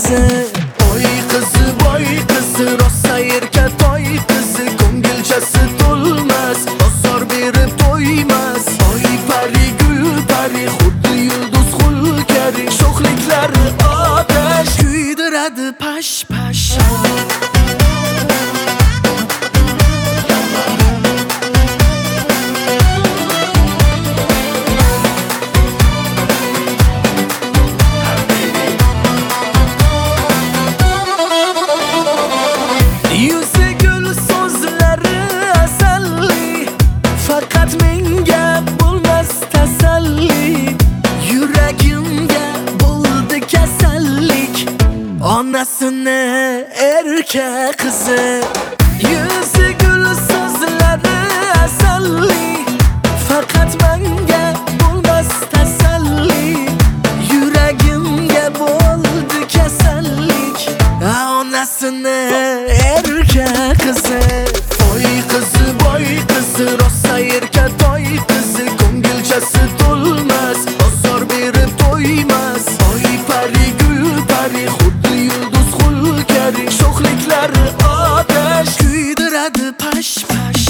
qizi. Oy qizi, voy qizi, rosa erkatoy qizi, ko'ngilchasi to'lmas, bozor berib to'ymas. Oy pari gul pari, xuddi yulduz xulkari, sho'xliklari otash kuydiradi pash pash. Onasini erkak qizi, yuzi gul, so'zlari asalli, faqat menga bo'lmas tasalli. Yuragimga bo'ldi kasallik, onasini erkak qizi. Voy qizi, voy qizi, rosa erkatoy qizi, ko'ngilchasi to'lmas, bozor berib to'ymas. Oy pari gul pari, xuddi yulduz xulkari, sho'xliklari otash kuydiradi pash pash.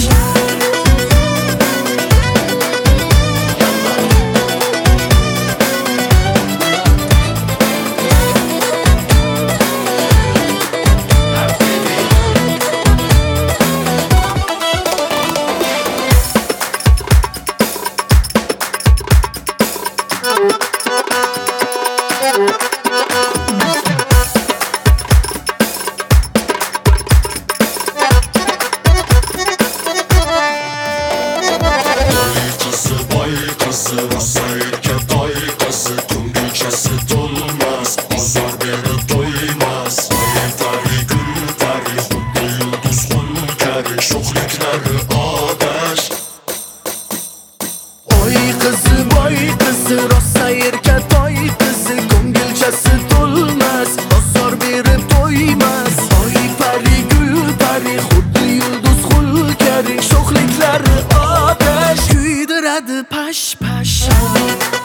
Rosa erkatoy qizi, ko'ngilchasi to'lmas, bozor berib to'ymas. Oy pari gul pari, xuddi yulduz xulkari, sho'xliklari otash. Oy qizi, voy qizi, rosa erkatoy qizi, ko'ngilchasi to'lmas, bozor berib to'ymas. Oy pari gul pari, xuddi yulduz xulkari, sho'xliklari otash kuydiradi pash pash.